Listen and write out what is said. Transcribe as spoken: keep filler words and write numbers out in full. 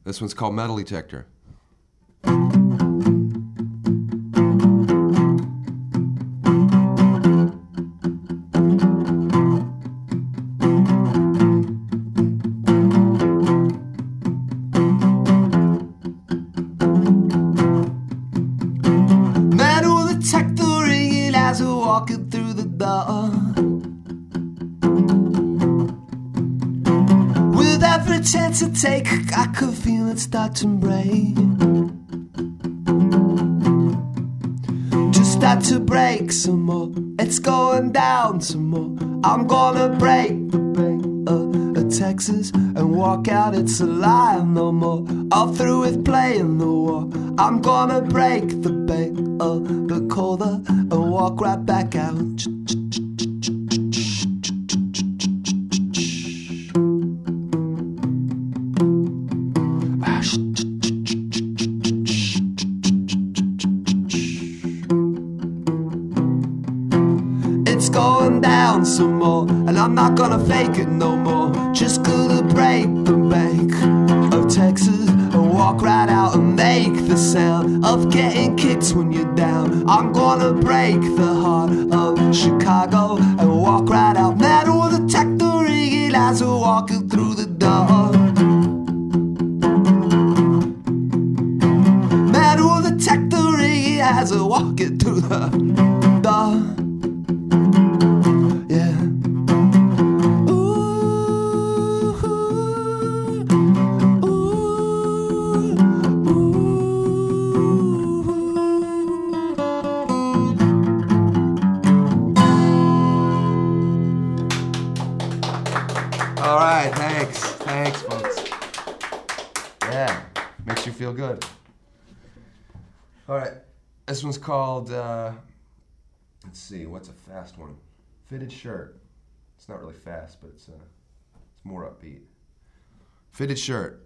This one's called Metal Detector. Metal detector ringing as we're walking through the door. With every chance I take, I could feel it start to break. Just start to break some more. It's going down some more. I'm gonna break the bank of, of Texas and walk out. It's a lie no more. All through with playing the war. I'm gonna break the bank of the colder and walk right back out. It's going down some more, and I'm not gonna fake it no more. Just gonna break the bank of Texas and walk right out and make the sound of getting kicked when you're down. I'm gonna break the heart of Chicago and walk right out. Metal detector ringing as we're walking through the door. Metal detector ringing as we're walking through the door. All right, thanks. Thanks, folks. Yeah, makes you feel good. All right, this one's called, uh, let's see, what's a fast one? Fitted Shirt. It's not really fast, but it's, uh, it's more upbeat. Fitted Shirt.